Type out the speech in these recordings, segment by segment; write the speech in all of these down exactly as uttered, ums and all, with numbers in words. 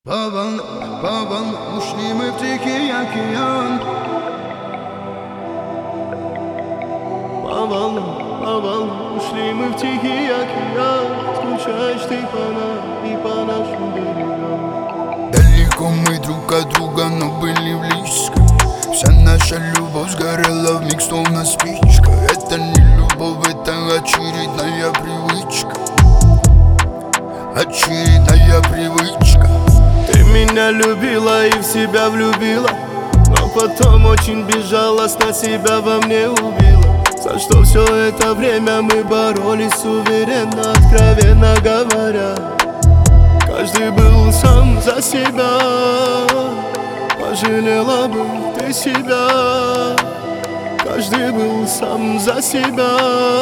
По волнам, по волнам ушли мы в Тихий океан. По волнам, по волнам ушли мы в Тихий океан. Скучаешь ты по нам и по нашим берегам. Далеко мы друг от друга, но были близко. Вся наша любовь сгорела вмиг, словно спичка. Это не любовь, это очередная привычка. Очередная привычка. Ты меня любила и в себя влюбила, но потом очень безжалостно себя во мне убила. За что все это время мы боролись уверенно, откровенно говоря. Каждый был сам за себя. Пожалела бы ты себя. Каждый был сам за себя.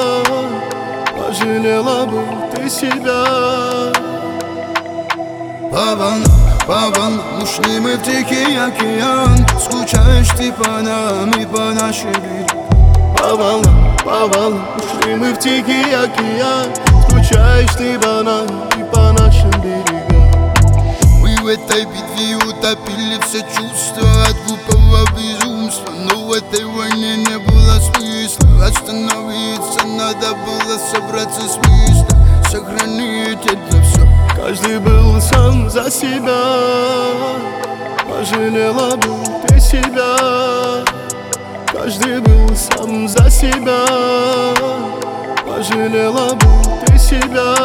Пожалела бы ты себя. По волнам, по волнам ушли мы в Тихий океан. Скучаешь ты по нам и по нашей берегам. По волнам, по волнам ушли мы в Тихий океан. Скучаешь ты по нам и по нашим берегам. Мы в этой битве утопили все чувства от глупого безумства. Но в этой войне не было смысла остановиться. Надо было собраться с места, сохранить это все. Каждый был сам за себя. Пожалела бы ты себя. Каждый был сам за себя. Пожалела бы ты себя.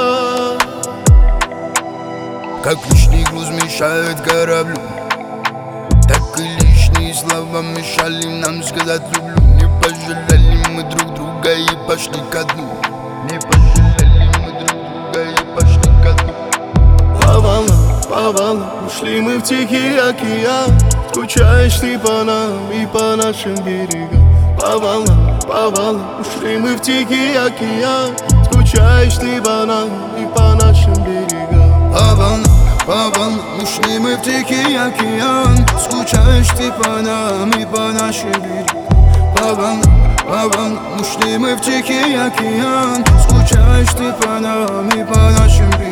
Как лишний груз мешает кораблю, так и лишние слова мешали нам сказать люблю. Не пожалели мы друг друга и пошли ко дну. Не пожалели мы друг друга и пошли ко дну. По волнам, по волнам ушли мы в Тихий океан. Скучаешь ты по нам и по нашим берегам. По волнам, по волнам ушли мы в Тихий океан. Скучаешь ты по нам и по нашим берегам. По волнам, по волнам ушли мы в Тихий океан. Скучаешь ты по нам и по нашим берегам. По волнам, по волнам ушли мы в Тихий океан. Скучаешь ты по нам и по нашим берегам.